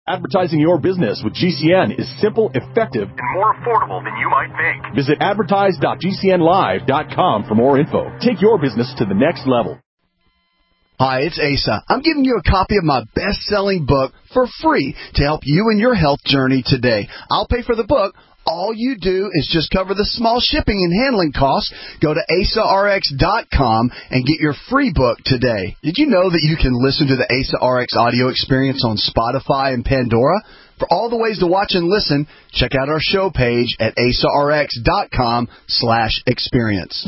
Advertising your business with GCN is simple, effective, and more affordable than you might think. Visit advertise.gcnlive.com for more info. Take your business to the next level. Hi, it's Asa. I'm giving you a copy of my best-selling book for free to help you in your health journey today. I'll pay for the book. All you do is just cover the small shipping and handling costs. Go to AsaRx.com and get your free book today. Did you know that you can listen to the Asa RX audio experience on Spotify and Pandora? For all the ways to watch and listen, check out our show page at AsaRx.com/experience.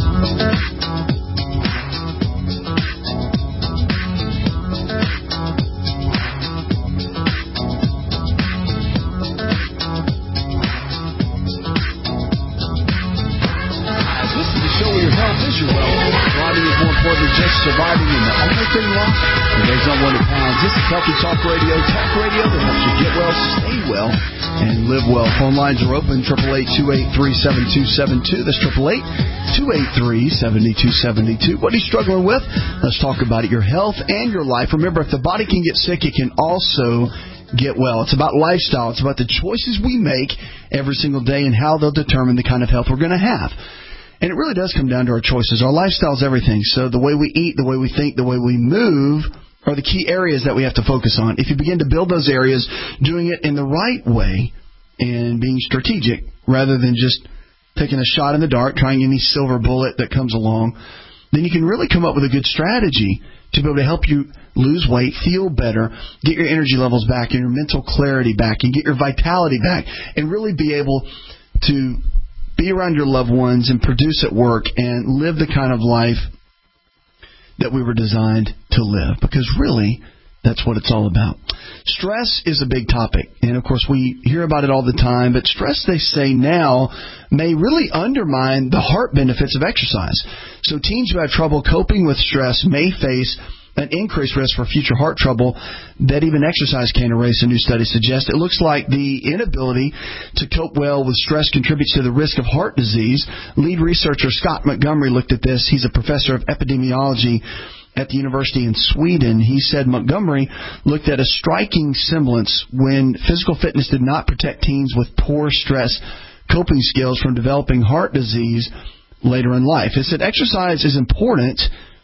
Just surviving in the only thing wrong. Today's on 100 pounds. This is Healthy Talk Radio that helps you get well, stay well, and live well. Phone lines are open, 888-283-7272. That's 888-283-7272. What are you struggling with? Let's talk about it, your health and your life. Remember, if the body can get sick, it can also get well. It's about lifestyle. It's about the choices we make every single day and how they'll determine the kind of health we're going to have. And it really does come down to our choices. Our lifestyle is everything. So the way we eat, the way we think, the way we move are the key areas that we have to focus on. If you begin to build those areas, doing it in the right way and being strategic rather than just taking a shot in the dark, trying any silver bullet that comes along, then you can really come up with a good strategy to be able to help you lose weight, feel better, get your energy levels back and your mental clarity back and get your vitality back and really be able to be around your loved ones and produce at work and live the kind of life that we were designed to live. Because really, that's what it's all about. Stress is a big topic. And, of course, we hear about it all the time. But stress, they say now, may really undermine the heart benefits of exercise. So teens who have trouble coping with stress may face an increased risk for future heart trouble that even exercise can't erase, a new study suggests. It looks like the inability to cope well with stress contributes to the risk of heart disease. Lead researcher Scott Montgomery looked at this. He's a professor of epidemiology at the university in Sweden. He said Montgomery looked at a striking semblance when physical fitness did not protect teens with poor stress coping skills from developing heart disease later in life. He said exercise is important,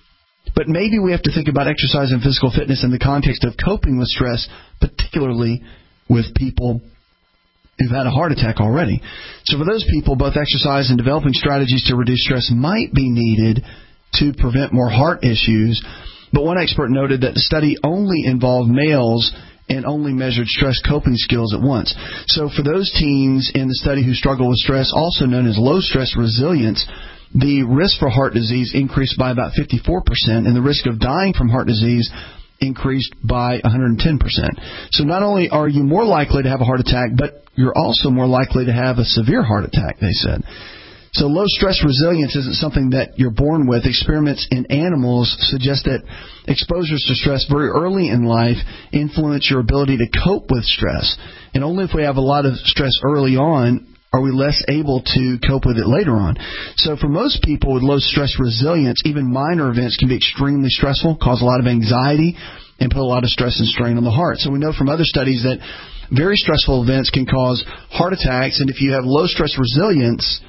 but maybe we have to think about exercise and physical fitness in the context of coping with stress, particularly with people who've had a heart attack already. So for those people, both exercise and developing strategies to reduce stress might be needed to prevent more heart issues. But one expert noted that the study only involved males and only measured stress coping skills at once. So for those teens in the study who struggle with stress, also known as low stress resilience, the risk for heart disease increased by about 54%, and the risk of dying from heart disease increased by 110%. So not only are you more likely to have a heart attack, but you're also more likely to have a severe heart attack, they said. So low stress resilience isn't something that you're born with. Experiments in animals suggest that exposures to stress very early in life influence your ability to cope with stress. And only if we have a lot of stress early on are we less able to cope with it later on. So for most people with low stress resilience, even minor events can be extremely stressful, cause a lot of anxiety, and put a lot of stress and strain on the heart. So we know from other studies that very stressful events can cause heart attacks, and if you have low stress resilience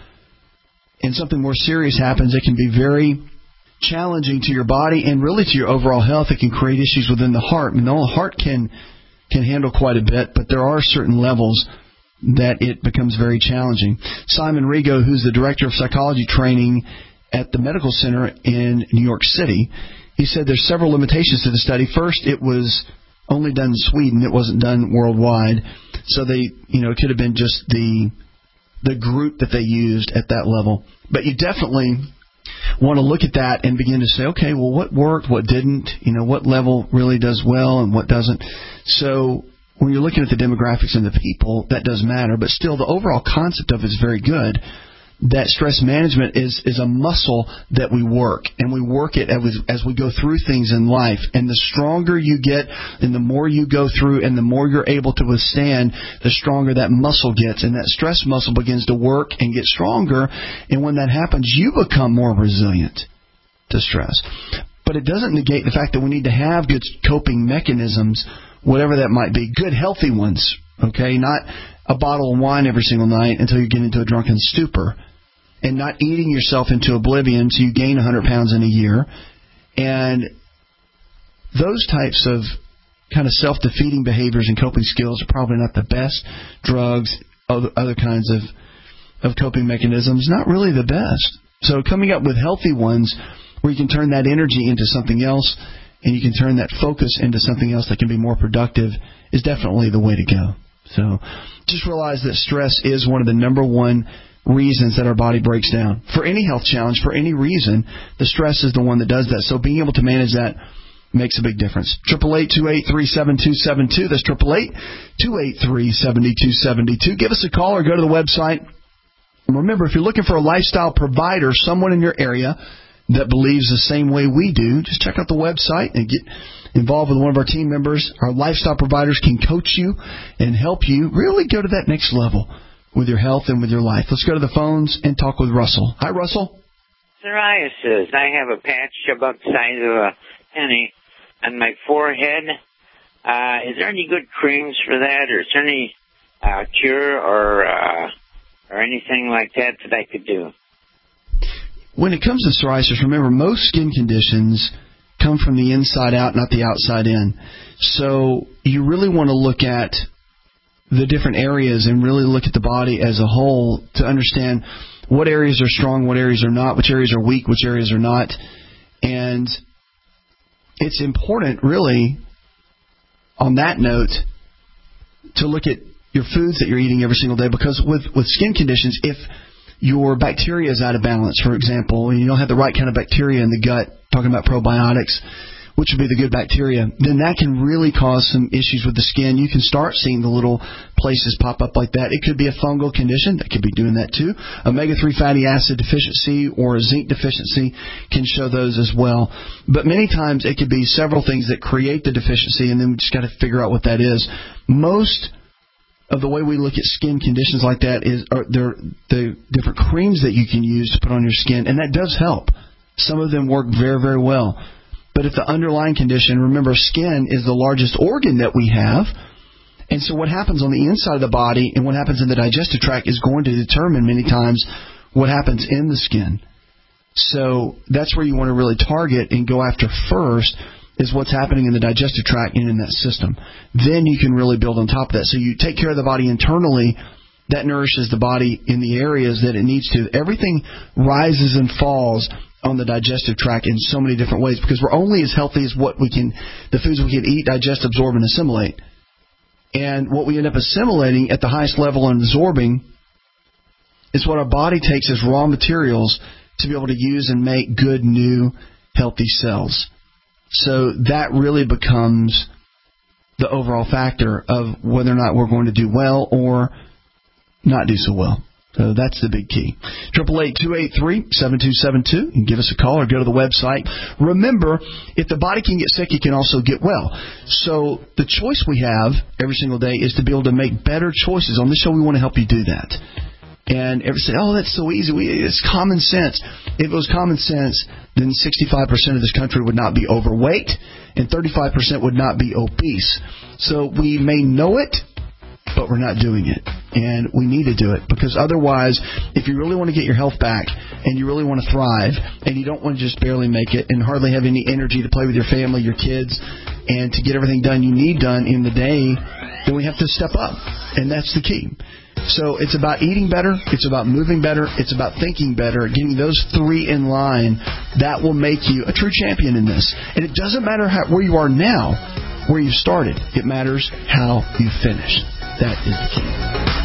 and something more serious happens, it can be very challenging to your body and really to your overall health. It can create issues within the heart. And the heart can handle quite a bit, but there are certain levels that it becomes very challenging. Simon Rigo, who's the director of psychology training at the medical center in New York City, he said there's several limitations to the study. First, it was only done in Sweden. It wasn't done worldwide. So it could have been just the group that they used at that level. But you definitely want to look at that and begin to say, okay, well, what worked, what didn't, what level really does well and what doesn't. So when you're looking at the demographics and the people, that does matter. But still, the overall concept of it is very good, that stress management is a muscle that we work. And we work it as we go through things in life. And the stronger you get and the more you go through and the more you're able to withstand, the stronger that muscle gets. And that stress muscle begins to work and get stronger. And when that happens, you become more resilient to stress. But it doesn't negate the fact that we need to have good coping mechanisms whatever that might be. Good, healthy ones, okay? Not a bottle of wine every single night until you get into a drunken stupor, and not eating yourself into oblivion so you gain 100 pounds in a year. And those types of kind of self-defeating behaviors and coping skills are probably not the best. Drugs, other kinds of coping mechanisms, not really the best. So coming up with healthy ones where you can turn that energy into something else and you can turn that focus into something else that can be more productive is definitely the way to go. So just realize that stress is one of the number one reasons that our body breaks down. For any health challenge, for any reason, the stress is the one that does that. So being able to manage that makes a big difference. 888-283-7272. That's 888-283-7272. Give us a call or go to the website. And remember, if you're looking for a lifestyle provider, someone in your area that believes the same way we do, just check out the website and get involved with one of our team members. Our lifestyle providers can coach you and help you really go to that next level with your health and with your life. Let's go to the phones and talk with Russell. Hi, Russell. Psoriasis. I have a patch about the size of a penny on my forehead. Is there any good creams for that, or is there any cure or anything like that I could do? When it comes to psoriasis, remember, most skin conditions come from the inside out, not the outside in. So you really want to look at the different areas and really look at the body as a whole to understand what areas are strong, what areas are not, which areas are weak, which areas are not. And it's important, really, on that note, to look at your foods that you're eating every single day, because with skin conditions, if your bacteria is out of balance, for example, and you don't have the right kind of bacteria in the gut, talking about probiotics, which would be the good bacteria, then that can really cause some issues with the skin. You can start seeing the little places pop up like that. It could be a fungal condition. That could be doing that too. Omega-3 fatty acid deficiency or a zinc deficiency can show those as well. But many times it could be several things that create the deficiency, and then we just got to figure out what that is. Most of the way we look at skin conditions like that is the different creams that you can use to put on your skin, and that does help. Some of them work very, very well. But if the underlying condition, remember, skin is the largest organ that we have, and so what happens on the inside of the body and what happens in the digestive tract is going to determine many times what happens in the skin. So that's where you want to really target and go after first, is what's happening in the digestive tract and in that system. Then you can really build on top of that. So you take care of the body internally, that nourishes the body in the areas that it needs to. Everything rises and falls on the digestive tract in so many different ways, because we're only as healthy as the foods we can eat, digest, absorb, and assimilate. And what we end up assimilating at the highest level and absorbing is what our body takes as raw materials to be able to use and make good, new, healthy cells. So that really becomes the overall factor of whether or not we're going to do well or not do so well. So that's the big key. 888-283-7272. You can give us a call or go to the website. Remember, if the body can get sick, it can also get well. So the choice we have every single day is to be able to make better choices. On this show, we want to help you do that. And everyone say, oh, that's so easy. It's common sense. If it was common sense, then 65% of this country would not be overweight and 35% would not be obese. So we may know it, but we're not doing it. And we need to do it, because otherwise, if you really want to get your health back and you really want to thrive and you don't want to just barely make it and hardly have any energy to play with your family, your kids, and to get everything done you need done in the day, then we have to step up. And that's the key. So it's about eating better, it's about moving better, it's about thinking better, getting those three in line. That will make you a true champion in this. And it doesn't matter where you are now, where you started. It matters how you finish. That is the key.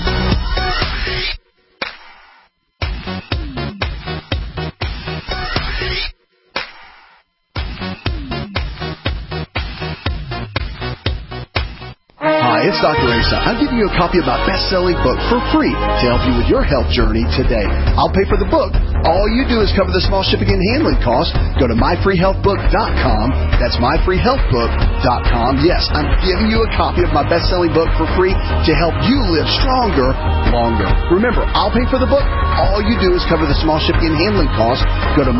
Hi, it's Dr. Asa. I'm giving you a copy of my best-selling book for free to help you with your health journey today. I'll pay for the book. All you do is cover the small shipping and handling costs. Go to myfreehealthbook.com. That's myfreehealthbook.com. Yes, I'm giving you a copy of my best-selling book for free to help you live stronger, longer. Remember, I'll pay for the book. All you do is cover the small shipping and handling costs. Go to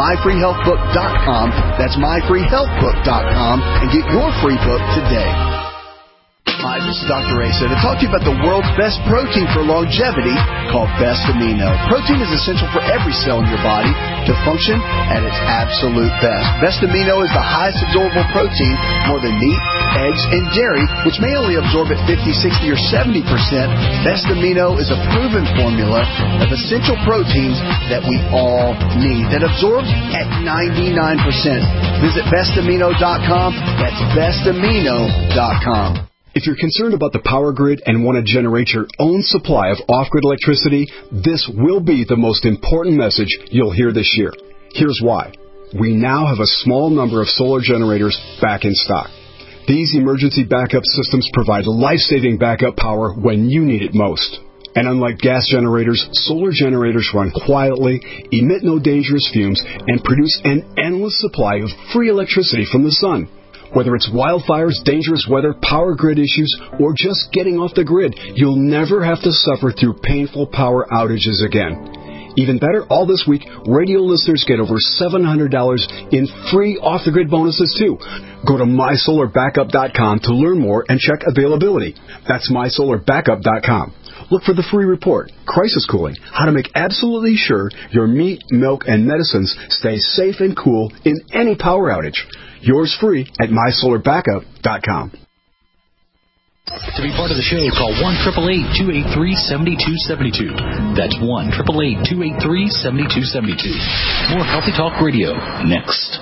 myfreehealthbook.com. That's myfreehealthbook.com and get your free book today. Hi, this is Dr. Asa to talk to you about the world's best protein for longevity called Best Amino. Protein is essential for every cell in your body to function at its absolute best. Best Amino is the highest absorbable protein, more than meat, eggs, and dairy, which may only absorb at 50, 60, or 70%. Best Amino is a proven formula of essential proteins that we all need that absorbs at 99%. Visit bestamino.com. That's bestamino.com. If you're concerned about the power grid and want to generate your own supply of off-grid electricity, this will be the most important message you'll hear this year. Here's why. We now have a small number of solar generators back in stock. These emergency backup systems provide life-saving backup power when you need it most. And unlike gas generators, solar generators run quietly, emit no dangerous fumes, and produce an endless supply of free electricity from the sun. Whether it's wildfires, dangerous weather, power grid issues, or just getting off the grid, you'll never have to suffer through painful power outages again. Even better, all this week, radio listeners get over $700 in free off-the-grid bonuses, too. Go to mysolarbackup.com to learn more and check availability. That's mysolarbackup.com. Look for the free report, Crisis Cooling, how to make absolutely sure your meat, milk, and medicines stay safe and cool in any power outage. Yours free at mysolarbackup.com. To be part of the show, call 1-888-283-7272. That's 1-888-283-7272. More Healthy Talk Radio next.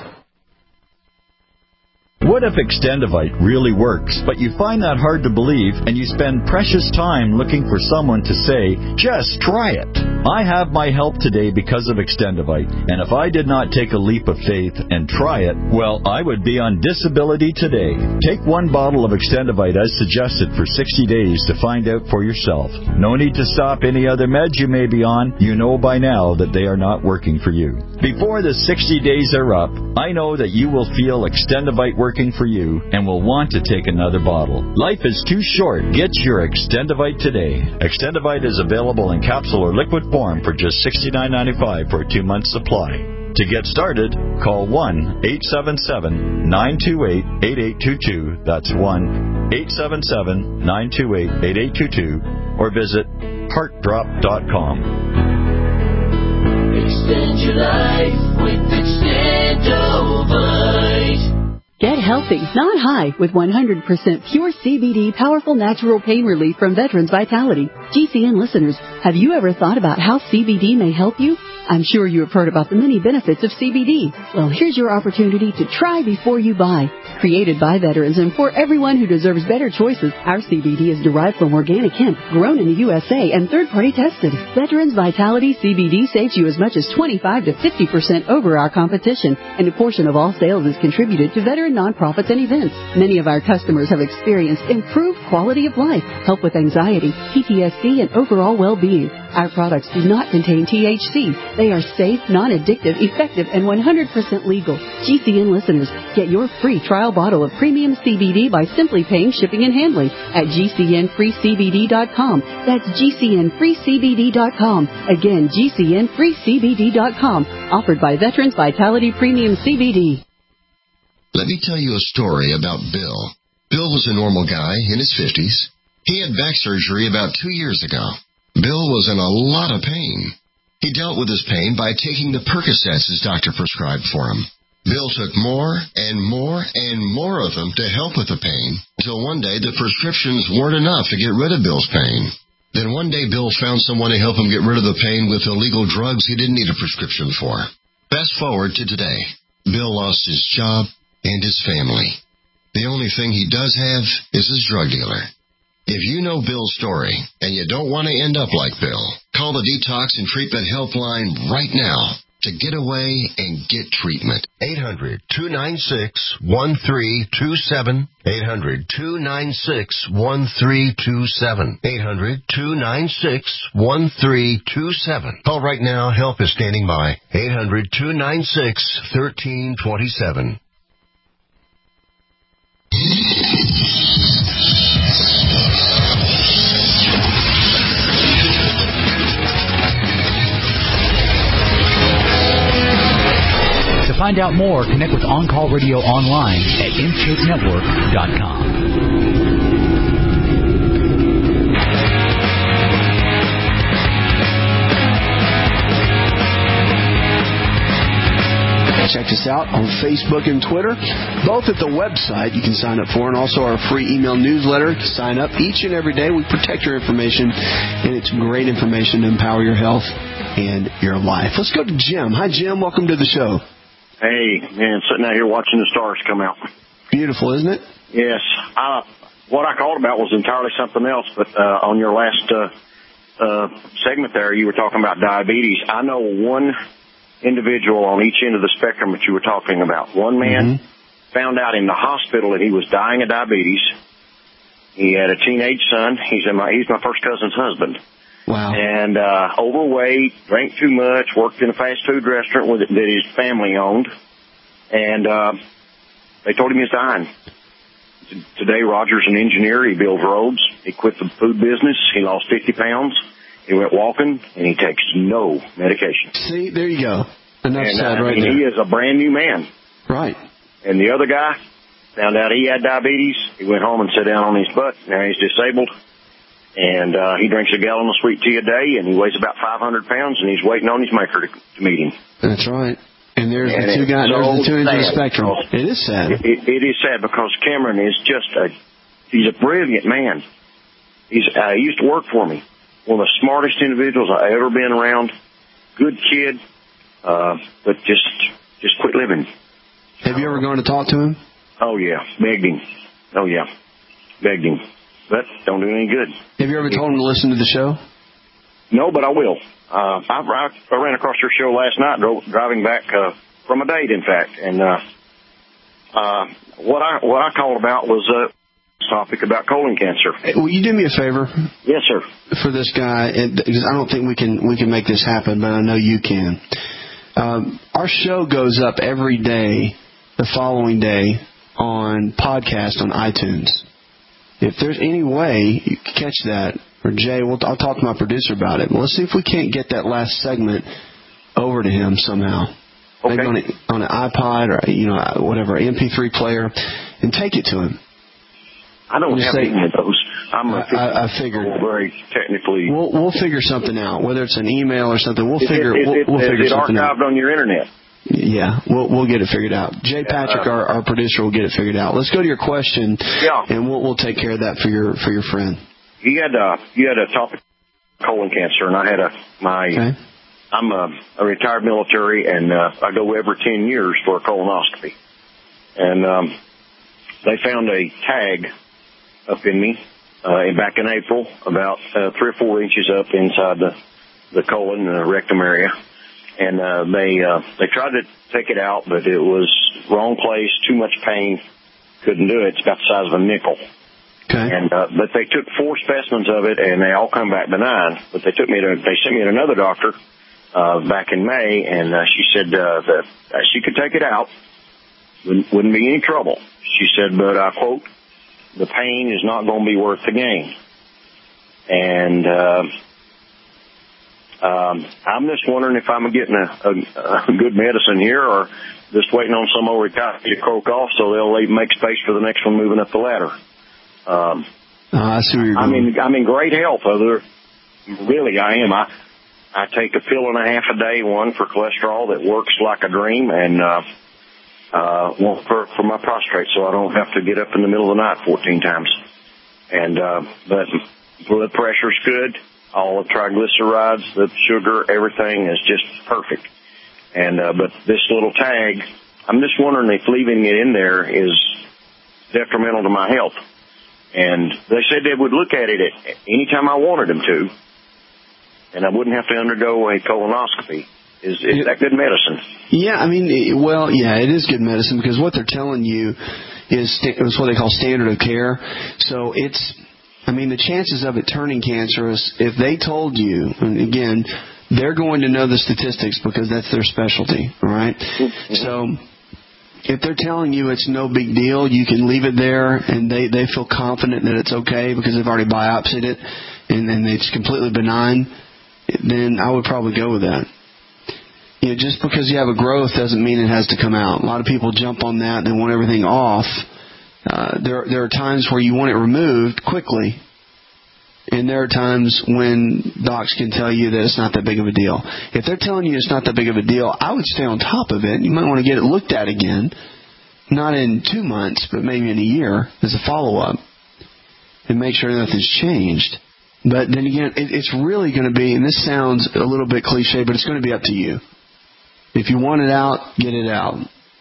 What if Extendivite really works, but you find that hard to believe and you spend precious time looking for someone to say, just try it? I have my help today because of Extendivite, and if I did not take a leap of faith and try it, well, I would be on disability today. Take one bottle of Extendivite as suggested for 60 days to find out for yourself. No need to stop any other meds you may be on. You know by now that they are not working for you. Before the 60 days are up, I know that you will feel Extendivite working for you and will want to take another bottle. Life is too short. Get your Extendivite today. Extendivite is available in capsule or liquid form for just $69.95 for a 2-month supply. To get started, call 1-877-928-8822. That's 1-877-928-8822. Or visit heartdrop.com. Extend your life with Extendovite. Get healthy, not high, with 100% pure CBD powerful natural pain relief from Veterans Vitality. GCN listeners, have you ever thought about how CBD may help you? I'm sure you have heard about the many benefits of CBD. Well, here's your opportunity to try before you buy. Created by veterans and for everyone who deserves better choices, our CBD is derived from organic hemp, grown in the USA, and third-party tested. Veterans Vitality CBD saves you as much as 25 to 50% over our competition, and a portion of all sales is contributed to veteran nonprofits and events. Many of our customers have experienced improved quality of life, help with anxiety, PTSD, and overall well-being. Our products do not contain THC. They are safe, non-addictive, effective, and 100% legal. GCN listeners, get your free trial bottle of premium CBD by simply paying shipping and handling at GCNFreeCBD.com. That's GCNFreeCBD.com. Again, GCNFreeCBD.com. Offered by Veterans Vitality Premium CBD. Let me tell you a story about Bill. Bill was a normal guy in his 50s. He had back surgery about 2 years ago. Bill was in a lot of pain. He dealt with his pain by taking the Percocets his doctor prescribed for him. Bill took more and more and more of them to help with the pain, until one day the prescriptions weren't enough to get rid of Bill's pain. Then one day Bill found someone to help him get rid of the pain with illegal drugs he didn't need a prescription for. Fast forward to today. Bill lost his job and his family. The only thing he does have is his drug dealer. If you know Bill's story and you don't want to end up like Bill, call the Detox and Treatment Helpline right now to get away and get treatment. 800-296-1327. 800-296-1327. 800-296-1327. Call right now. Help is standing by. 800-296-1327. find out more, connect with On Call Radio online at InShapeNetwork.com. Check us out on Facebook and Twitter, both at the website you can sign up for, and also our free email newsletter. Sign up each and every day. We protect your information, and it's great information to empower your health and your life. Let's go to Jim. Hi, Jim. Welcome to the show. Hey, man, sitting out here watching the stars come out. Beautiful, isn't it? Yes. What I called about was entirely something else, but on your last segment there, you were talking about diabetes. I know one individual on each end of the spectrum that you were talking about. One man found out in the hospital that he was dying of diabetes. He had a teenage son. He's my first cousin's husband. Wow. And overweight, drank too much, worked in a fast food restaurant that his family owned. And they told him he was dying. Today, Roger's an engineer. He builds roads. He quit the food business. He lost 50 pounds. He went walking, and he takes no medication. See, there you go. Enough said right there. He is a brand new man. Right. And the other guy found out he had diabetes. He went home and sat down on his butt. Now he's disabled. And he drinks a gallon of sweet tea a day, and he weighs about 500 pounds, and he's waiting on his maker to meet him. That's right. And there's the two guys. There's the two ends of the spectrum. It is sad. It is sad because Cameron is just he's a brilliant man. He used to work for me. One of the smartest individuals I've ever been around. Good kid, but just quit living. Have you ever gone to talk to him? Oh, yeah. Begged him. Oh, yeah. Begged him. But don't do any good. Have you ever told him to listen to the show? No, but I will. I ran across your show last night, driving back from a date, in fact. And what I called about was topic about colon cancer. Will you do me a favor? Yes, sir. For this guy, because I don't think we can make this happen, but I know you can. Our show goes up every day, the following day, on podcast on iTunes. If there's any way you can catch that, or Jay, I'll talk to my producer about it. Well, let's see if we can't get that last segment over to him somehow. Okay. Maybe on an iPod or whatever, MP3 player, and take it to him. I don't have any of those. I figured. Very technically. We'll figure something out. Whether it's an email or something, we'll figure something out. Is it archived on your internet? Yeah, we'll get it figured out. Jay Patrick, our producer, will get it figured out. Let's go to your question. Yeah. And we'll take care of that for your friend. You had a topic colon cancer, and I had Okay. I'm a retired military, and I go every 10 years for a colonoscopy, and they found a tag up in me back in April, about 3 or 4 inches up inside the colon and the rectum area. And they tried to take it out, but it was wrong place, too much pain, couldn't do it. It's about the size of a nickel. Okay. And but they took 4 specimens of it, and they all come back benign. But they sent me to another doctor back in May, and she said that she could take it out, wouldn't be any trouble. She said, but I quote, "The pain is not going to be worth the gain." And I'm just wondering if I'm getting a good medicine here, or just waiting on some old guy to croak off so they'll make space for the next one moving up the ladder. I see where you're going. I'm in great health. Really, I am. I take a pill and a half a day, one for cholesterol that works like a dream, and one for my prostate, so I don't have to get up in the middle of the night 14 times. And but blood pressure's good. All the triglycerides, the sugar, everything is just perfect. And but this little tag, I'm just wondering if leaving it in there is detrimental to my health. And they said they would look at it at any time I wanted them to, and I wouldn't have to undergo a colonoscopy. Is that good medicine? Yeah, I mean, it is good medicine, because what they're telling you is what they call standard of care. So the chances of it turning cancerous, if they told you, and again, they're going to know the statistics because that's their specialty, all right? Mm-hmm. So if they're telling you it's no big deal, you can leave it there, and they feel confident that it's okay because they've already biopsied it, and it's completely benign, then I would probably go with that. just because you have a growth doesn't mean it has to come out. A lot of people jump on that and they want everything off. There are times where you want it removed quickly, and there are times when docs can tell you that it's not that big of a deal. If they're telling you it's not that big of a deal, I would stay on top of it. You might want to get it looked at again, not in 2 months, but maybe in a year as a follow-up, and make sure nothing's changed. But then again, it's really going to be, and this sounds a little bit cliche, but it's going to be up to you. If you want it out, get it out.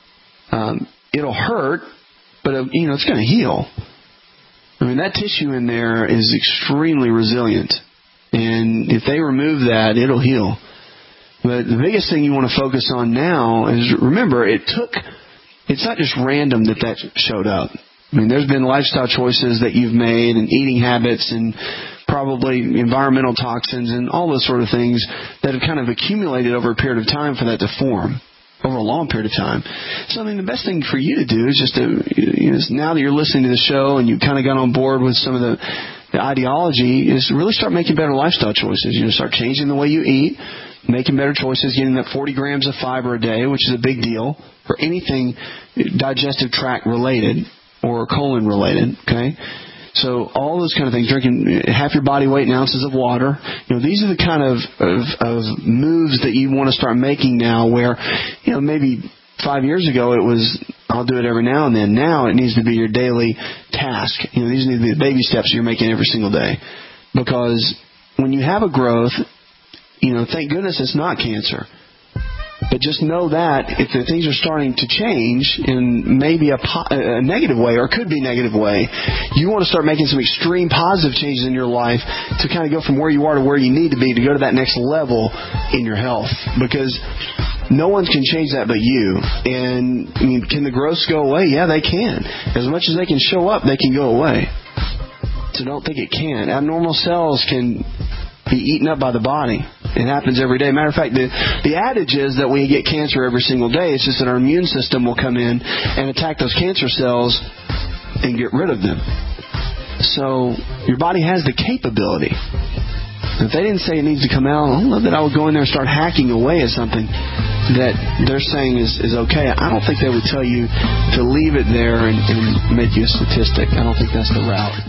It'll hurt, but it's going to heal. I mean, that tissue in there is extremely resilient. And if they remove that, it'll heal. But the biggest thing you want to focus on now is, remember, it's not just random that showed up. I mean, there's been lifestyle choices that you've made and eating habits and probably environmental toxins and all those sort of things that have kind of accumulated over a period of time for that to form. Over a long period of time. So, I mean, the best thing for you to do is just to, now that you're listening to the show and you've kind of got on board with some of the ideology, is really start making better lifestyle choices. Start changing the way you eat, making better choices, getting that 40 grams of fiber a day, which is a big deal for anything digestive tract related or colon related, okay? So all those kind of things, drinking half your body weight in ounces of water, these are the kind of moves that you want to start making now where, maybe 5 years ago it was, I'll do it every now and then. Now it needs to be your daily task. These need to be the baby steps you're making every single day. Because when you have a growth, thank goodness it's not cancer. But just know that if the things are starting to change in maybe a negative way, or could be a negative way, you want to start making some extreme positive changes in your life to kind of go from where you are to where you need to be to go to that next level in your health. Because no one can change that but you. And can the growths go away? Yeah, they can. As much as they can show up, they can go away. So don't think it can't. Abnormal cells can be eaten up by the body. It happens every day. Matter of fact, the adage is that we get cancer every single day. It's just that our immune system will come in and attack those cancer cells and get rid of them. So your body has the capability. If they didn't say it needs to come out, I don't know that I would go in there and start hacking away at something that they're saying is okay. I don't think they would tell you to leave it there and make you a statistic. I don't think that's the route.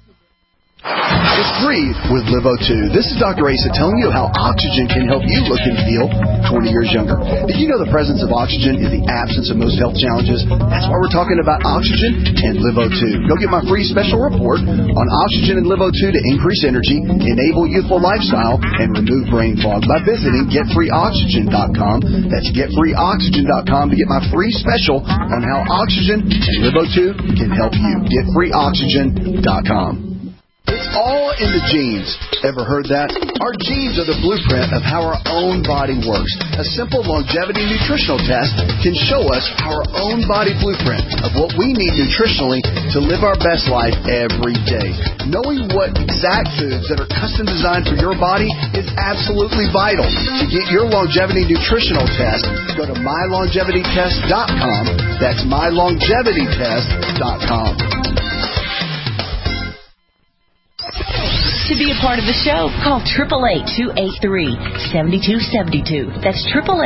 It's Breathe with LiveO2. This is Dr. Asa telling you how oxygen can help you look and feel 20 years younger. Did you know the presence of oxygen is the absence of most health challenges? That's why we're talking about oxygen and LiveO2. Go get my free special report on oxygen and LiveO2 to increase energy, enable youthful lifestyle, and remove brain fog by visiting GetFreeOxygen.com. That's GetFreeOxygen.com to get my free special on how oxygen and LiveO2 can help you. GetFreeOxygen.com. It's all in the genes. Ever heard that? Our genes are the blueprint of how our own body works. A simple longevity nutritional test can show us our own body blueprint of what we need nutritionally to live our best life every day. Knowing what exact foods that are custom designed for your body is absolutely vital. To get your longevity nutritional test, go to mylongevitytest.com. That's mylongevitytest.com. To be a part of the show, call 888-283-7272. That's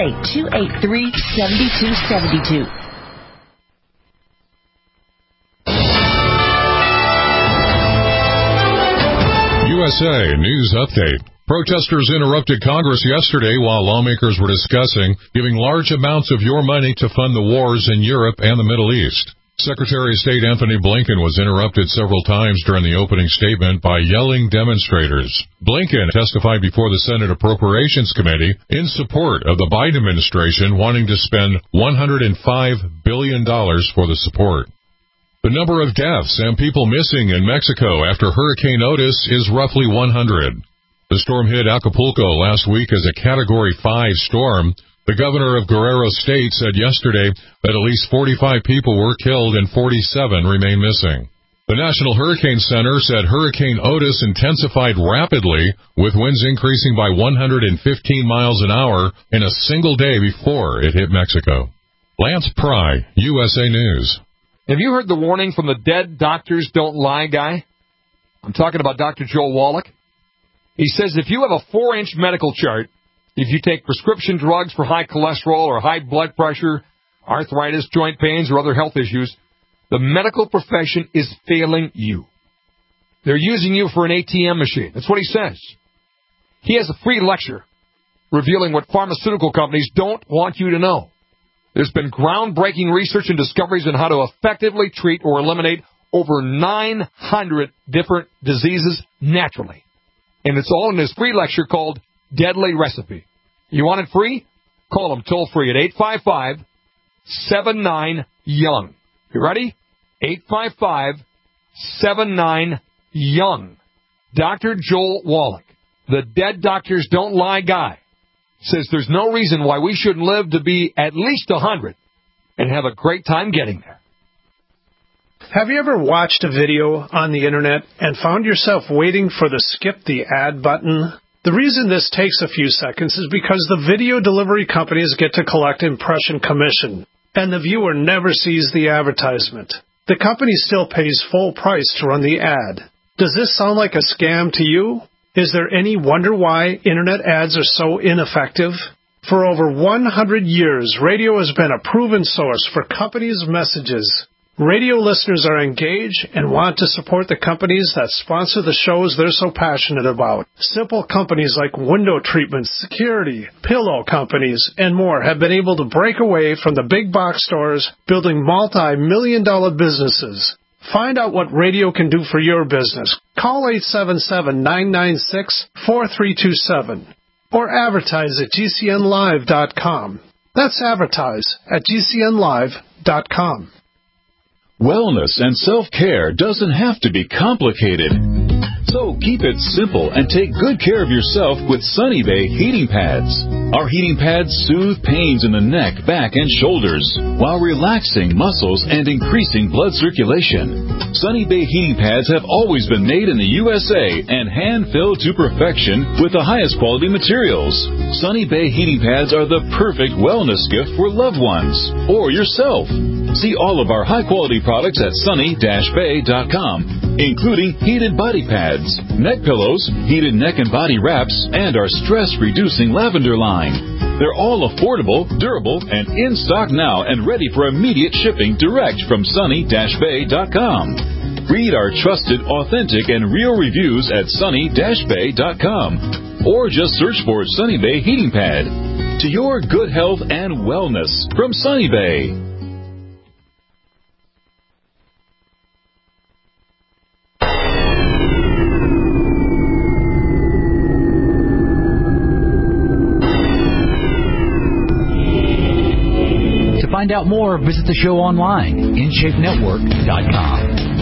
888-283-7272. USA News Update. Protesters interrupted Congress yesterday while lawmakers were discussing giving large amounts of your money to fund the wars in Europe and the Middle East. Secretary of State Anthony Blinken was interrupted several times during the opening statement by yelling demonstrators. Blinken testified before the Senate Appropriations Committee in support of the Biden administration wanting to spend $105 billion for the support. The number of deaths and people missing in Mexico after Hurricane Otis is roughly 100. The storm hit Acapulco last week as a Category 5 storm. The governor of Guerrero State said yesterday that at least 45 people were killed and 47 remain missing. The National Hurricane Center said Hurricane Otis intensified rapidly, with winds increasing by 115 miles an hour in a single day before it hit Mexico. Lance Pry, USA News. Have you heard the warning from the dead doctors don't lie guy? I'm talking about Dr. Joel Wallach. He says if you have a 4-inch medical chart If you take prescription drugs for high cholesterol or high blood pressure, arthritis, joint pains, or other health issues, the medical profession is failing you. They're using you for an ATM machine. That's what he says. He has a free lecture revealing what pharmaceutical companies don't want you to know. There's been groundbreaking research and discoveries on how to effectively treat or eliminate over 900 different diseases naturally. And it's all in this free lecture called Deadly Recipe. You want it free? Call them toll-free at 855-79-YOUNG. You ready? 855-79-YOUNG. Dr. Joel Wallach, the Dead Doctors Don't Lie guy, says there's no reason why we shouldn't live to be at least 100 and have a great time getting there. Have you ever watched a video on the internet and found yourself waiting for the skip the ad button? The reason this takes a few seconds is because the video delivery companies get to collect impression commission, and the viewer never sees the advertisement. The company still pays full price to run the ad. Does this sound like a scam to you? Is there any wonder why internet ads are so ineffective? For over 100 years, radio has been a proven source for companies' messages. Radio listeners are engaged and want to support the companies that sponsor the shows they're so passionate about. Simple companies like window treatments, security, pillow companies, and more have been able to break away from the big box stores, building multi-million-dollar businesses. Find out what radio can do for your business. Call 877-996-4327 or advertise at GCNlive.com. That's advertise at GCNlive.com. Wellness and self-care doesn't have to be complicated. So keep it simple and take good care of yourself with Sunny Bay heating pads. Our heating pads soothe pains in the neck, back, and shoulders while relaxing muscles and increasing blood circulation. Sunny Bay heating pads have always been made in the USA and hand-filled to perfection with the highest quality materials. Sunny Bay heating pads are the perfect wellness gift for loved ones or yourself. See all of our high-quality products at sunny-bay.com, including heated body pads, neck pillows, heated neck and body wraps, and our stress-reducing lavender line. They're all affordable, durable, and in stock now and ready for immediate shipping direct from sunny-bay.com. Read our trusted, authentic, and real reviews at sunny-bay.com or just search for Sunny Bay Heating Pad. To your good health and wellness from Sunny Bay. To find out more, visit the show online, InShapeNetwork.com.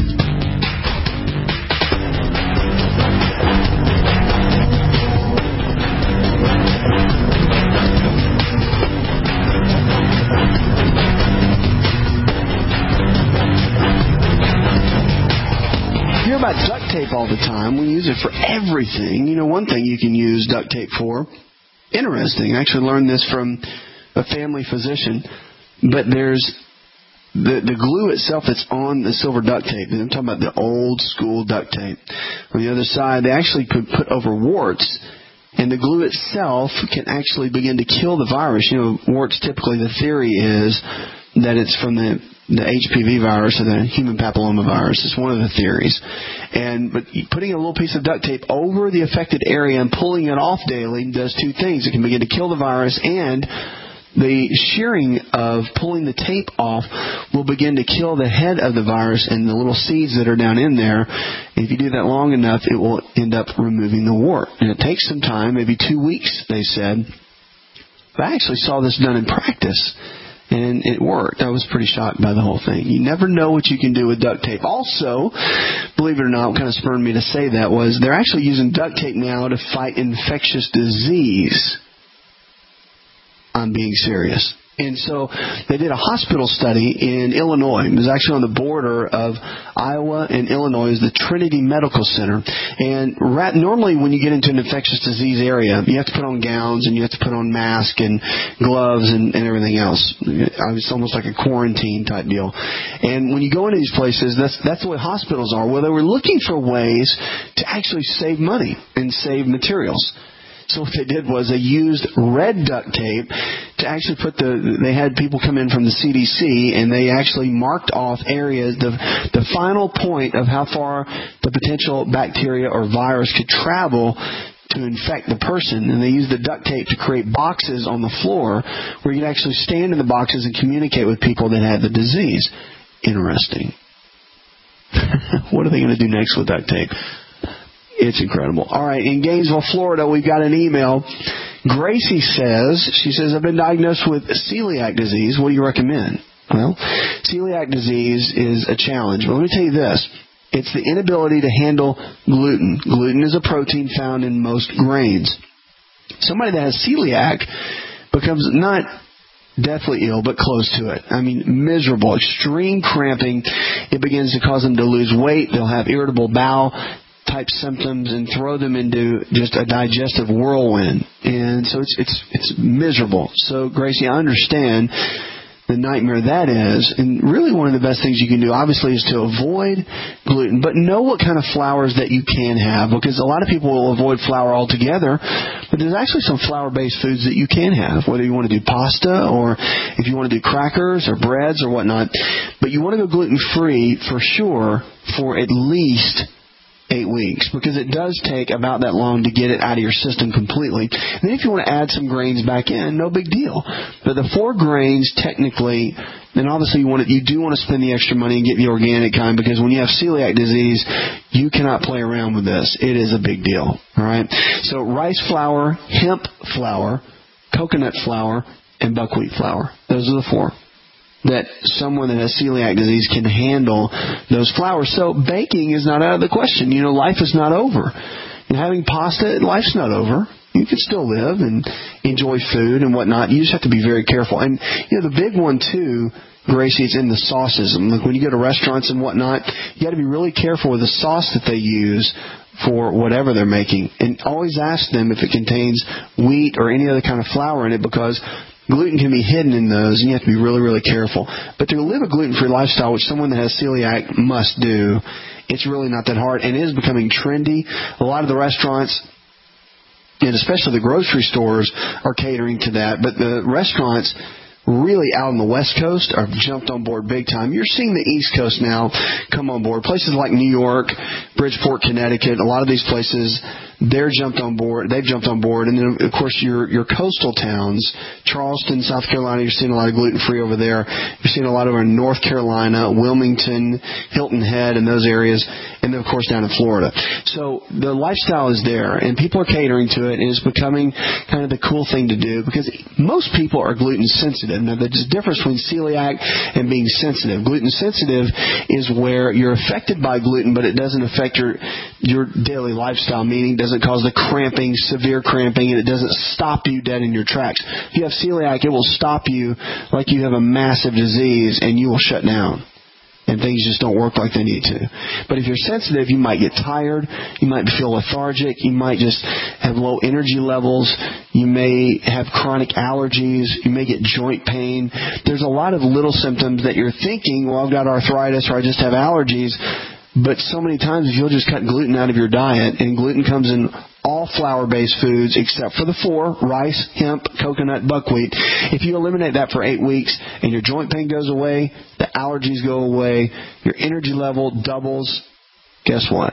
You hear about duct tape all the time. We use it for everything. You know, one thing you can use duct tape for. Interesting. I actually learned this from a family physician. But there's the glue itself that's on the silver duct tape. And I'm talking about the old school duct tape. On the other side, they actually put over warts. And the glue itself can actually begin to kill the virus. You know, warts, typically the theory is that it's from the HPV virus or the human papilloma virus. It's one of the theories. But putting a little piece of duct tape over the affected area and pulling it off daily does two things. It can begin to kill the virus, and the shearing of pulling the tape off will begin to kill the head of the virus and the little seeds that are down in there. And if you do that long enough, it will end up removing the wart. And it takes some time, maybe 2 weeks, they said. But I actually saw this done in practice, and it worked. I was pretty shocked by the whole thing. You never know what you can do with duct tape. Also, believe it or not, what kind of spurred me to say that was they're actually using duct tape now to fight infectious disease. I'm being serious. And so they did a hospital study in Illinois. It was actually on the border of Iowa and Illinois. It was the Trinity Medical Center. And normally when you get into an infectious disease area, you have to put on gowns and you have to put on masks and gloves and everything else. It's almost like a quarantine type deal. And when you go into these places, that's the way hospitals are. Well, they were looking for ways to actually save money and save materials. So what they did was they used red duct tape to actually they had people come in from the CDC, and they actually marked off areas, the final point of how far the potential bacteria or virus could travel to infect the person. And they used the duct tape to create boxes on the floor where you could actually stand in the boxes and communicate with people that had the disease. Interesting. What are they going to do next with duct tape? It's incredible. All right, in Gainesville, Florida, we've got an email. Gracie says, I've been diagnosed with celiac disease. What do you recommend? Well, celiac disease is a challenge. But let me tell you this. It's the inability to handle gluten. Gluten is a protein found in most grains. Somebody that has celiac becomes not deathly ill, but close to it. I mean, miserable, extreme cramping. It begins to cause them to lose weight. They'll have irritable bowel type symptoms and throw them into just a digestive whirlwind. And so it's miserable. So, Gracie, I understand the nightmare that is. And really one of the best things you can do, obviously, is to avoid gluten. But know what kind of flours that you can have, because a lot of people will avoid flour altogether. But there's actually some flour-based foods that you can have, whether you want to do pasta or if you want to do crackers or breads or whatnot. But you want to go gluten-free for sure for at least 8 weeks, because it does take about that long to get it out of your system completely. And then if you want to add some grains back in, no big deal. But the 4 grains, technically, then obviously you do want to spend the extra money and get the organic kind, because when you have celiac disease, you cannot play around with this. It is a big deal. All right. So rice flour, hemp flour, coconut flour, and buckwheat flour. Those are the 4 that someone that has celiac disease can handle those flours. So baking is not out of the question. You know, life is not over. And having pasta, life's not over. You can still live and enjoy food and whatnot. You just have to be very careful. And, you know, the big one, too, Gracie, is in the sauces. Like when you go to restaurants and whatnot, you got to be really careful with the sauce that they use for whatever they're making. And always ask them if it contains wheat or any other kind of flour in it, because gluten can be hidden in those, and you have to be really, really careful. But to live a gluten-free lifestyle, which someone that has celiac must do, it's really not that hard, and it is becoming trendy. A lot of the restaurants, and especially the grocery stores, are catering to that. But the restaurants really out on the West Coast have jumped on board big time. You're seeing the East Coast now come on board. Places like New York, Bridgeport, Connecticut, a lot of these places, they've jumped on board. And then, of course, your coastal towns, Charleston, South Carolina, you're seeing a lot of gluten-free over there. You're seeing a lot over in North Carolina, Wilmington, Hilton Head, and those areas, and then, of course, down in Florida. So the lifestyle is there, and people are catering to it, and it's becoming kind of the cool thing to do, because most people are gluten-sensitive. Now, there's a difference between celiac and being sensitive. Gluten-sensitive is where you're affected by gluten, but it doesn't affect your daily lifestyle, meaning it doesn't cause the cramping, severe cramping, and it doesn't stop you dead in your tracks. If you have celiac, it will stop you like you have a massive disease, and you will shut down. And things just don't work like they need to. But if you're sensitive, you might get tired. You might feel lethargic. You might just have low energy levels. You may have chronic allergies. You may get joint pain. There's a lot of little symptoms that you're thinking, well, I've got arthritis or I just have allergies. But so many times, if you'll just cut gluten out of your diet, and gluten comes in all flour-based foods except for the 4, rice, hemp, coconut, buckwheat. If you eliminate that for 8 weeks and your joint pain goes away, the allergies go away, your energy level doubles, guess what?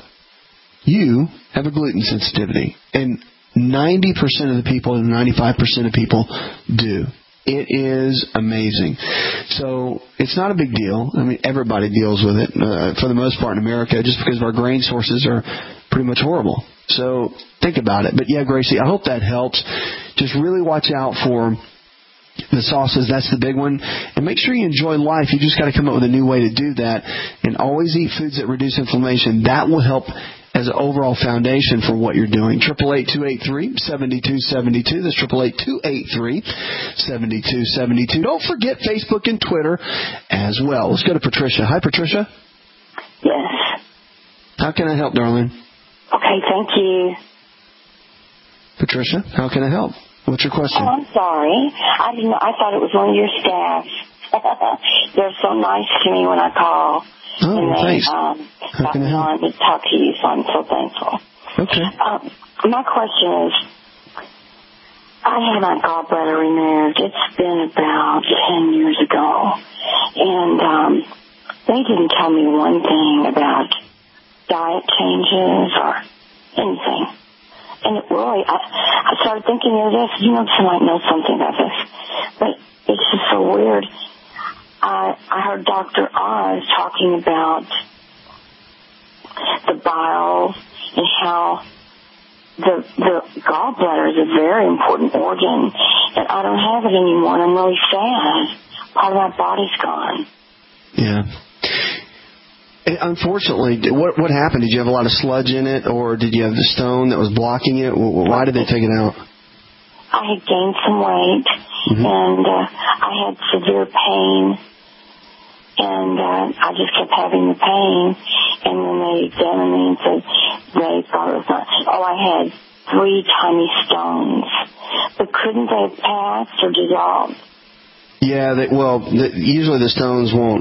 You have a gluten sensitivity. And 90% of the people and 95% of people do. It is amazing. So it's not a big deal. I mean, everybody deals with it for the most part in America, just because our grain sources are pretty much horrible. So think about it. But yeah, Gracie, I hope that helps. Just really watch out for the sauces. That's the big one. And make sure you enjoy life. You just got to come up with a new way to do that. And always eat foods that reduce inflammation. That will help as an overall foundation for what you're doing. 888-283-7272. That's 888-283-7272. Don't forget Facebook and Twitter as well. Let's go to Patricia. Hi, Patricia. Yes. How can I help, darling? Okay, thank you. Patricia, how can I help? What's your question? Oh, I'm sorry. I didn't know. I thought it was one of your staff. They're so nice to me when I call. Oh, and they, thanks. How can I help? to talk to you, so I'm so thankful. Okay. My question is, I had my gallbladder removed. It's been about 10 years ago. And they didn't tell me one thing about diet changes or anything. And it really, I started thinking of this, I might know something about this. But it's just so weird. I heard Dr. Oz talking about the bile and how the gallbladder is a very important organ, and I don't have it anymore, and I'm really sad. Part of my body's gone. Yeah. Unfortunately, what happened? Did you have a lot of sludge in it, or did you have the stone that was blocking it? Why did they take it out? I had gained some weight, and I had severe pain, and I just kept having the pain. And when they examined me and said they thought it was not, I had 3 tiny stones. But couldn't they have passed or dissolved? Yeah, usually the stones won't.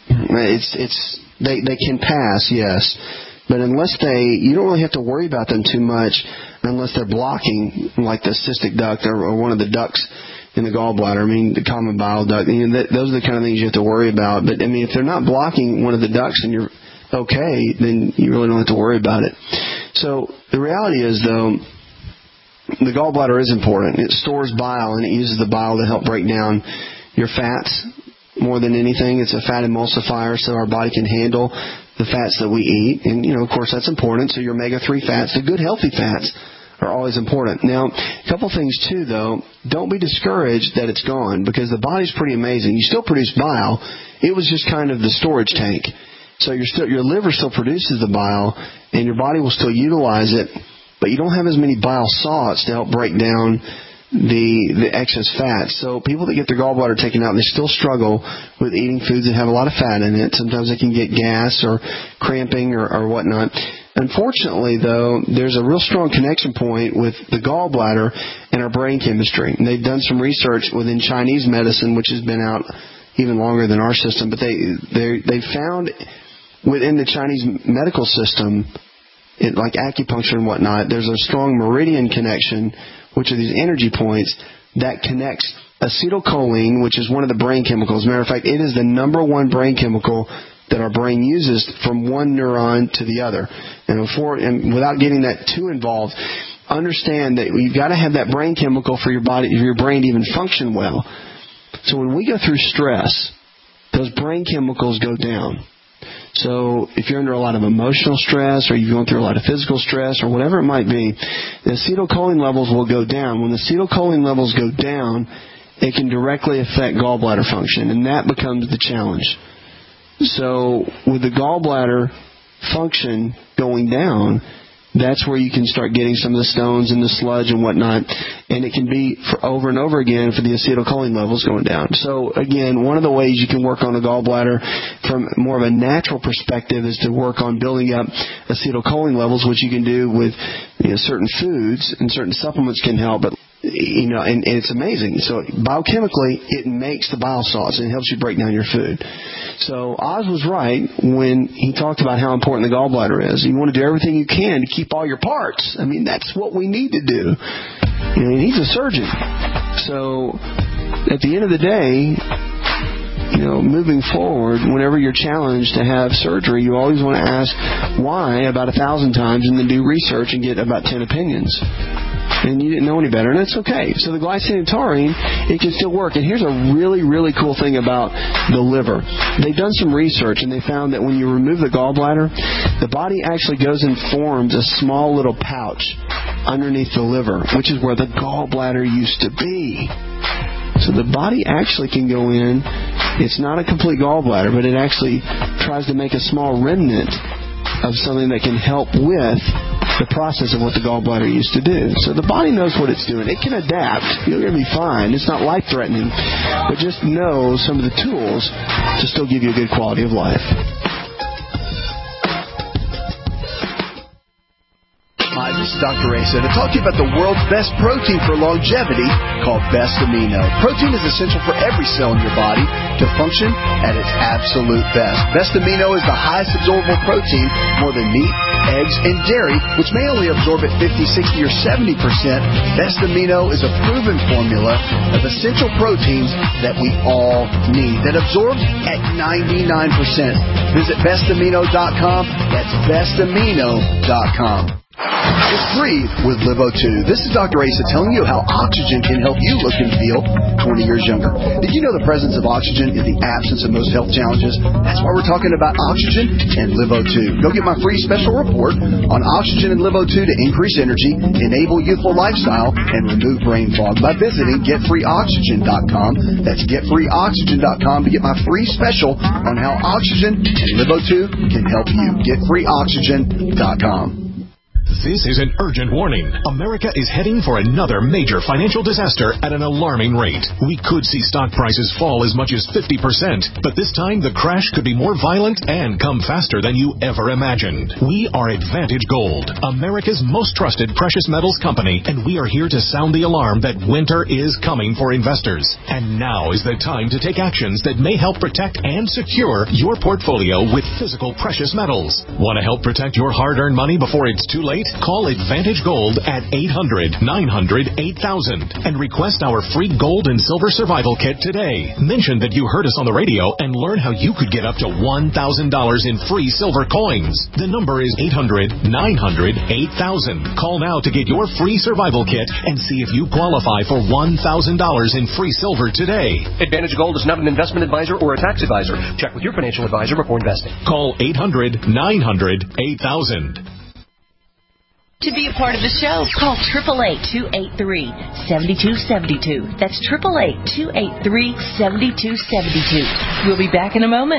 They can pass, yes, but you don't really have to worry about them too much unless they're blocking, like the cystic duct or one of the ducts in the gallbladder. I mean, the common bile duct. Those are the kind of things you have to worry about. But if they're not blocking one of the ducts and you're okay, then you really don't have to worry about it. So the reality is, though, the gallbladder is important. It stores bile, and it uses the bile to help break down your fats. More than anything, it's a fat emulsifier, so our body can handle the fats that we eat. And, of course, that's important. So your omega-3 fats, the good, healthy fats, are always important. Now, a couple things, too, though. Don't be discouraged that it's gone, because the body's pretty amazing. You still produce bile. It was just kind of the storage tank. So your liver still produces the bile, and your body will still utilize it, but you don't have as many bile salts to help break down the excess fat. So people that get their gallbladder taken out, they still struggle with eating foods that have a lot of fat in it. Sometimes they can get gas or cramping or whatnot. Unfortunately, though, there's a real strong connection point with the gallbladder and our brain chemistry. And they've done some research within Chinese medicine, which has been out even longer than our system. But they found within the Chinese medical system, like acupuncture and whatnot, there's a strong meridian connection, which are these energy points that connects acetylcholine, which is one of the brain chemicals. As a matter of fact, it is the number one brain chemical that our brain uses from one neuron to the other. And without getting that too involved, understand that you've got to have that brain chemical for your body, for your brain to even function well. So when we go through stress, those brain chemicals go down. So if you're under a lot of emotional stress, or you're going through a lot of physical stress, or whatever it might be, the acetylcholine levels will go down. When the acetylcholine levels go down, it can directly affect gallbladder function, and that becomes the challenge. So with the gallbladder function going down, that's where you can start getting some of the stones and the sludge and whatnot. And it can be for over and over again for the acetylcholine levels going down. So, again, one of the ways you can work on the gallbladder from more of a natural perspective is to work on building up acetylcholine levels, which you can do with certain foods, and certain supplements can help. But and it's amazing. So biochemically, it makes the bile salts and it helps you break down your food. So Oz was right when he talked about how important the gallbladder is. You want to do everything you can to keep all your parts. I mean, that's what we need to do. And he's a surgeon. So at the end of the day, moving forward, whenever you're challenged to have surgery, you always want to ask why about 1,000 times and then do research and get about 10 opinions. And you didn't know any better, and that's okay. So the glycine and taurine, it can still work. And here's a really, really cool thing about the liver. They've done some research, and they found that when you remove the gallbladder, the body actually goes and forms a small little pouch underneath the liver, which is where the gallbladder used to be. So the body actually can go in. It's not a complete gallbladder, but it actually tries to make a small remnant of something that can help with the process of what the gallbladder used to do. So the body knows what it's doing. It can adapt. You're going to be fine. It's not life-threatening. But just know some of the tools to still give you a good quality of life. Hi, this is Dr. Asa to talk to you about the world's best protein for longevity called Best Amino. Protein is essential for every cell in your body to function at its absolute best. Best Amino is the highest absorbable protein, more than meat, eggs, and dairy, which may only absorb at 50, 60, or 70%, Best Amino is a proven formula of essential proteins that we all need, that absorbs at 99%. Visit bestamino.com. That's bestamino.com. Just breathe with Livo2. This is Dr. Asa telling you how oxygen can help you look and feel 20 years younger. Did you know the presence of oxygen is the absence of most health challenges? That's why we're talking about oxygen and Livo2. Go get my free special report on oxygen and Livo2 to increase energy, enable youthful lifestyle, and remove brain fog by visiting getfreeoxygen.com. That's getfreeoxygen.com to get my free special on how oxygen and Livo2 can help you. Getfreeoxygen.com. This is an urgent warning. America is heading for another major financial disaster at an alarming rate. We could see stock prices fall as much as 50%, but this time the crash could be more violent and come faster than you ever imagined. We are Advantage Gold, America's most trusted precious metals company, and we are here to sound the alarm that winter is coming for investors. And now is the time to take actions that may help protect and secure your portfolio with physical precious metals. Want to help protect your hard-earned money before it's too late? Call Advantage Gold at 800-900-8000 and request our free gold and silver survival kit today. Mention that you heard us on the radio and learn how you could get up to $1,000 in free silver coins. The number is 800-900-8000. Call now to get your free survival kit and see if you qualify for $1,000 in free silver today. Advantage Gold is not an investment advisor or a tax advisor. Check with your financial advisor before investing. Call 800-900-8000. To be a part of the show, call 888-283-7272. That's 888-283-7272. We'll be back in a moment.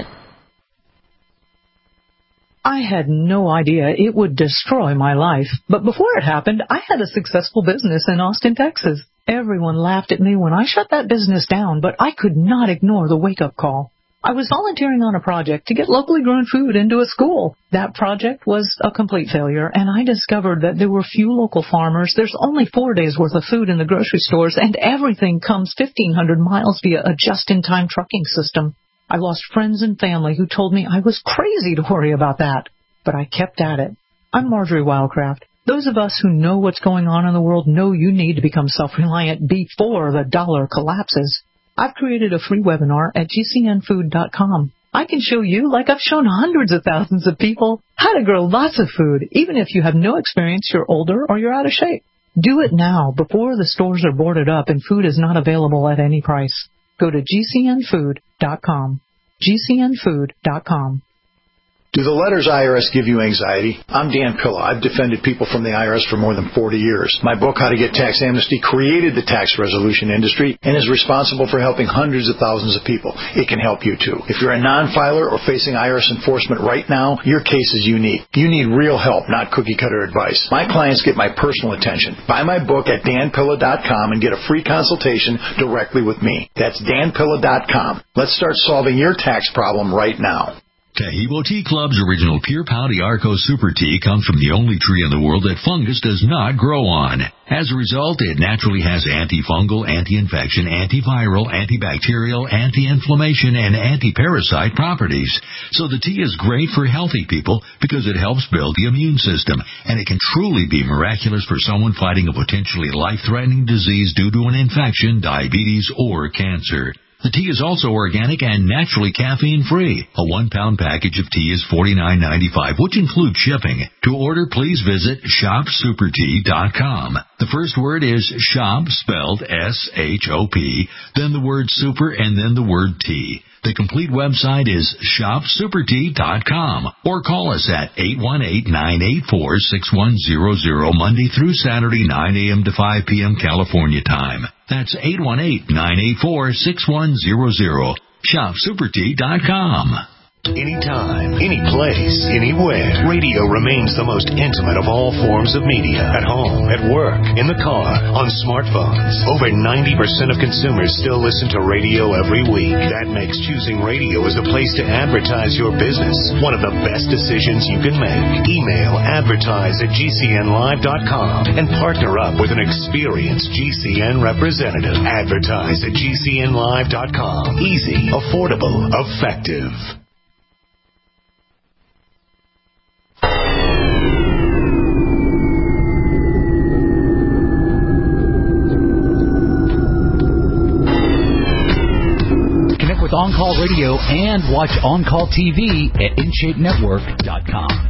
I had no idea it would destroy my life. But before it happened, I had a successful business in Austin, Texas. Everyone laughed at me when I shut that business down, but I could not ignore the wake-up call. I was volunteering on a project to get locally grown food into a school. That project was a complete failure, and I discovered that there were few local farmers. There's only 4 days' worth of food in the grocery stores, and everything comes 1,500 miles via a just-in-time trucking system. I lost friends and family who told me I was crazy to worry about that. But I kept at it. I'm Marjorie Wildcraft. Those of us who know what's going on in the world know you need to become self-reliant before the dollar collapses. I've created a free webinar at gcnfood.com. I can show you, like I've shown hundreds of thousands of people, how to grow lots of food, even if you have no experience, you're older, or you're out of shape. Do it now, before the stores are boarded up and food is not available at any price. Go to gcnfood.com. gcnfood.com. Do the letters IRS give you anxiety? I'm Dan Pilla. I've defended people from the IRS for more than 40 years. My book, How to Get Tax Amnesty, created the tax resolution industry and is responsible for helping hundreds of thousands of people. It can help you, too. If you're a non-filer or facing IRS enforcement right now, your case is unique. You need real help, not cookie-cutter advice. My clients get my personal attention. Buy my book at danpilla.com and get a free consultation directly with me. That's danpilla.com. Let's start solving your tax problem right now. Tahibo Tea Club's original Pure Pau d'Arco Super Tea comes from the only tree in the world that fungus does not grow on. As a result, it naturally has antifungal, anti-infection, antiviral, antibacterial, anti-inflammation, and anti-parasite properties. So the tea is great for healthy people because it helps build the immune system, and it can truly be miraculous for someone fighting a potentially life-threatening disease due to an infection, diabetes, or cancer. The tea is also organic and naturally caffeine-free. A 1-pound package of tea is $49.95, which includes shipping. To order, please visit shopsupertea.com. The first word is shop, spelled S-H-O-P, then the word super, and then the word tea. The complete website is shopsupertea.com, or call us at 818-984-6100 Monday through Saturday, 9 a.m. to 5 p.m. California time. That's 818-984-6100. shopsupertea.com. Anytime, any place, anywhere. Radio remains the most intimate of all forms of media. At home, at work, in the car, on smartphones. Over 90% of consumers still listen to radio every week. That makes choosing radio as a place to advertise your business one of the best decisions you can make. Email advertise@gcnlive.com and partner up with an experienced GCN representative. Advertise@gcnlive.com. Easy, affordable, effective. On Call Radio and watch On Call TV at InShapeNetwork.com.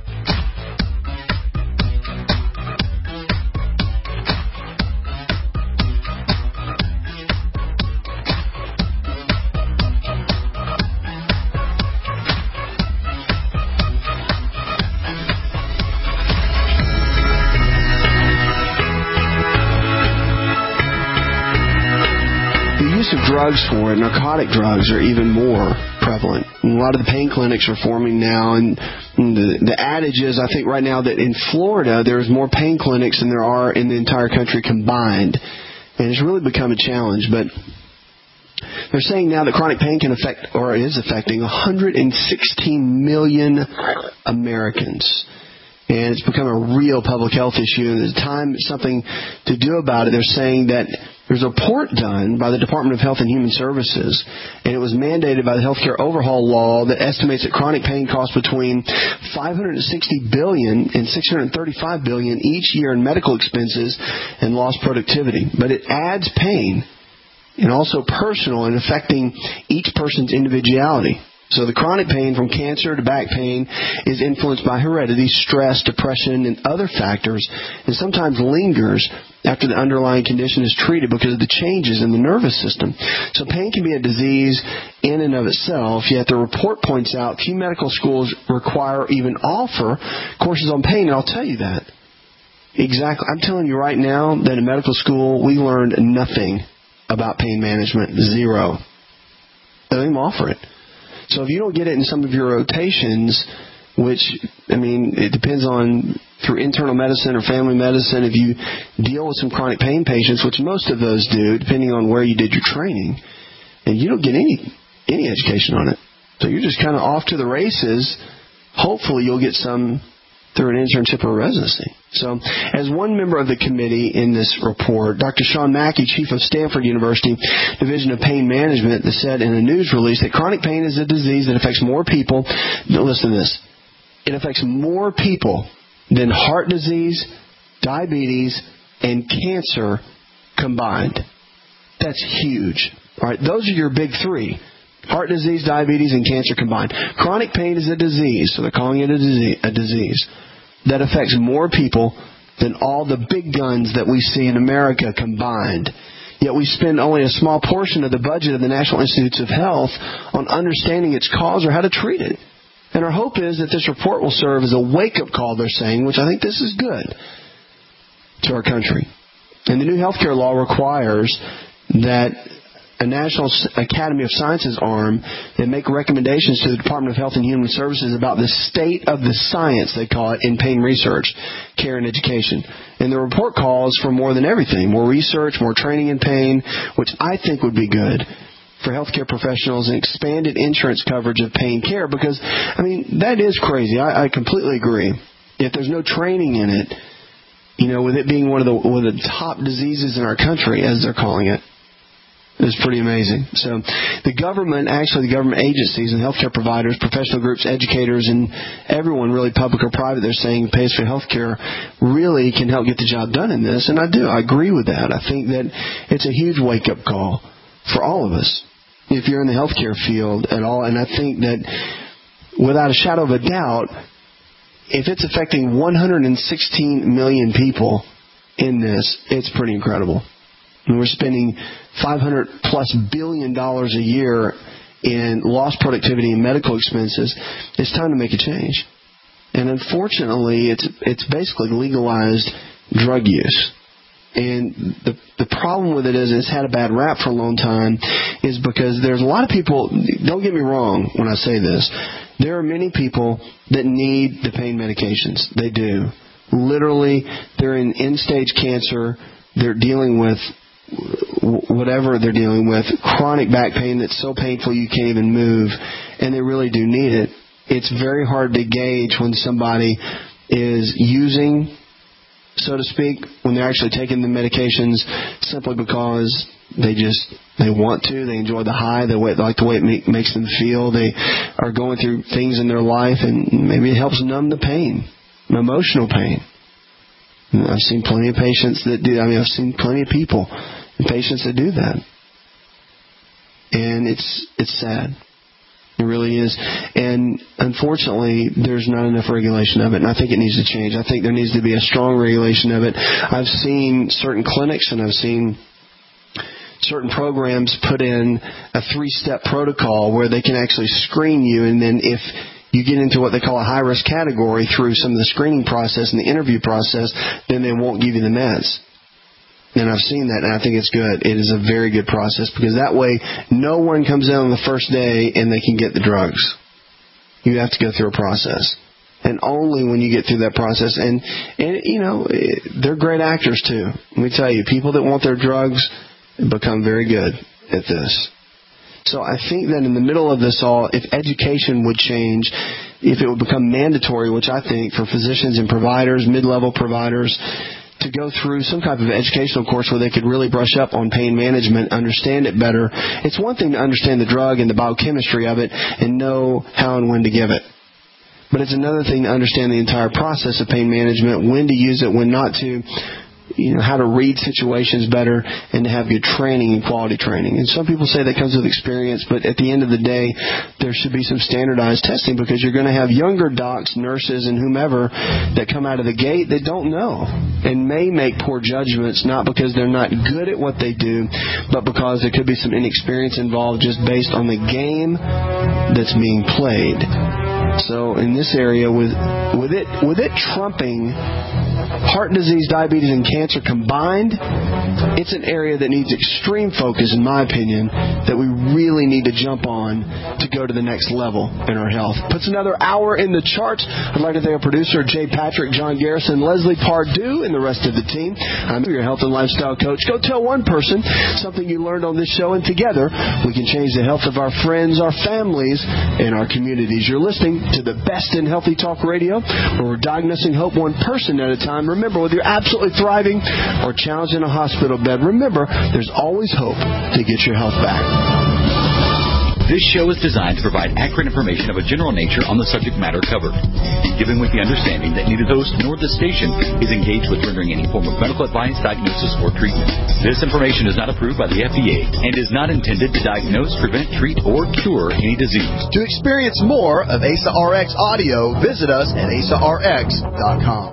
Of drugs for it, narcotic drugs, are even more prevalent. And a lot of the pain clinics are forming now, and the adage is, I think right now, that in Florida there's more pain clinics than there are in the entire country combined, and it's really become a challenge. But they're saying now that chronic pain can affect, or is affecting, 116 million Americans. And it's become a real public health issue, and there's something to do about it. They're saying that there's a report done by the Department of Health and Human Services, and it was mandated by the Healthcare Overhaul Law that estimates that chronic pain costs between $560 billion and $635 billion each year in medical expenses and lost productivity. But it adds pain, and also personal, and affecting each person's individuality. So the chronic pain, from cancer to back pain, is influenced by heredity, stress, depression, and other factors, and sometimes lingers after the underlying condition is treated because of the changes in the nervous system. So pain can be a disease in and of itself, yet the report points out few medical schools require or even offer courses on pain, and I'll tell you that. Exactly. I'm telling you right now that in medical school we learned nothing about pain management. Zero. They don't even offer it. So if you don't get it in some of your rotations, which, it depends on through internal medicine or family medicine, if you deal with some chronic pain patients, which most of those do, depending on where you did your training, and you don't get any education on it. So you're just kind of off to the races. Hopefully you'll get some through an internship or residency. So, as one member of the committee in this report, Dr. Sean Mackey, chief of Stanford University Division of Pain Management, said in a news release that chronic pain is a disease that affects more people. Listen to this. It affects more people than heart disease, diabetes, and cancer combined. That's huge. All right, those are your big three. Heart disease, diabetes, and cancer combined. Chronic pain is a disease, so they're calling it a disease that affects more people than all the big guns that we see in America combined. Yet we spend only a small portion of the budget of the National Institutes of Health on understanding its cause or how to treat it. And our hope is that this report will serve as a wake-up call, they're saying, which I think this is good, to our country. And the new healthcare law requires that a National Academy of Sciences arm that make recommendations to the Department of Health and Human Services about the state of the science, they call it, in pain research, care, and education. And the report calls for more than everything, more research, more training in pain, which I think would be good for healthcare professionals, and expanded insurance coverage of pain care, because, that is crazy. I completely agree. If there's no training in it, with it being one of the top diseases in our country, as they're calling it, it's pretty amazing. So the government agencies and healthcare providers, professional groups, educators, and everyone, really public or private, they're saying pays for healthcare, really can help get the job done in this. And I do. I agree with that. I think that it's a huge wake-up call for all of us if you're in the healthcare field at all. And I think that without a shadow of a doubt, if it's affecting 116 million people in this, it's pretty incredible. And we're spending $500+ billion a year in lost productivity and medical expenses. It's time to make a change. And unfortunately, it's basically legalized drug use. And the problem with it is it's had a bad rap for a long time, is because there's a lot of people, don't get me wrong when I say this, there are many people that need the pain medications. They do. Literally, they're in end-stage cancer. They're dealing with whatever they're dealing with, chronic back pain that's so painful you can't even move, and they really do need it. It's very hard to gauge when somebody is using, so to speak, when they're actually taking the medications simply because they want to, they enjoy the high, they like the way it makes them feel, they are going through things in their life, and maybe it helps numb the pain, emotional pain. I've seen plenty of patients that do. I've seen plenty of people and patients that do that. And it's sad. It really is. And unfortunately, there's not enough regulation of it, and I think it needs to change. I think there needs to be a strong regulation of it. I've seen certain clinics and I've seen certain programs put in a 3-step protocol where they can actually screen you, and then if you get into what they call a high-risk category through some of the screening process and the interview process, then they won't give you the meds. And I've seen that, and I think it's good. It is a very good process, because that way no one comes in on the first day and they can get the drugs. You have to go through a process. And only when you get through that process, and you know, they're great actors too. Let me tell you, people that want their drugs become very good at this. So I think that in the middle of this all, if education would change, if it would become mandatory, which I think for physicians and providers, mid-level providers, to go through some type of educational course where they could really brush up on pain management, understand it better. It's one thing to understand the drug and the biochemistry of it and know how and when to give it. But it's another thing to understand the entire process of pain management, when to use it, when not to, you know, how to read situations better, and to have good training and quality training. And some people say that comes with experience, but at the end of the day, there should be some standardized testing, because you're going to have younger docs, nurses, and whomever that come out of the gate that don't know and may make poor judgments, not because they're not good at what they do, but because there could be some inexperience involved just based on the game that's being played. So in this area, with it trumping heart disease, diabetes, and cancer combined, it's an area that needs extreme focus, in my opinion, that we really need to jump on to go to the next level in our health. Puts another hour in the charts. I'd like to thank our producer, Jay Patrick, John Garrison, Leslie Pardue, and the rest of the team. I'm your health and lifestyle coach. Go tell one person something you learned on this show, and together we can change the health of our friends, our families, and our communities. You're listening to the best in healthy talk radio, where we're diagnosing hope one person at a time. Remember, whether you're absolutely thriving or challenged in a hospital bed, remember, there's always hope to get your health back. This show is designed to provide accurate information of a general nature on the subject matter covered, given with the understanding that neither the host nor the station is engaged with rendering any form of medical advice, diagnosis, or treatment. This information is not approved by the FDA and is not intended to diagnose, prevent, treat, or cure any disease. To experience more of ASA RX audio, visit us at asarx.com.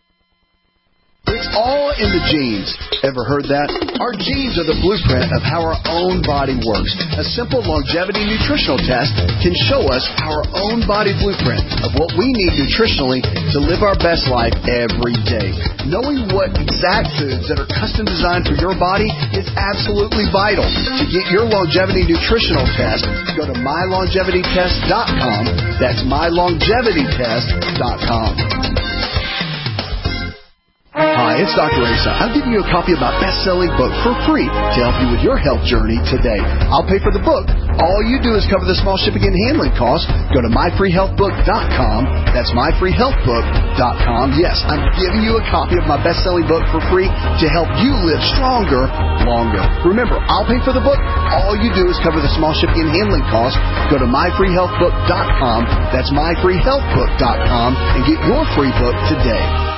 It's all in the genes. Ever heard that? Our genes are the blueprint of how our own body works. A simple longevity nutritional test can show us our own body blueprint of what we need nutritionally to live our best life every day. Knowing what exact foods that are custom designed for your body is absolutely vital. To get your longevity nutritional test, go to mylongevitytest.com. That's mylongevitytest.com. Hi, it's Dr. Asa. I'm giving you a copy of my best-selling book for free to help you with your health journey today. I'll pay for the book. All you do is cover the small shipping and handling costs. Go to myfreehealthbook.com. That's myfreehealthbook.com. Yes, I'm giving you a copy of my best-selling book for free to help you live stronger, longer. Remember, I'll pay for the book. All you do is cover the small shipping and handling costs. Go to myfreehealthbook.com. That's myfreehealthbook.com and get your free book today.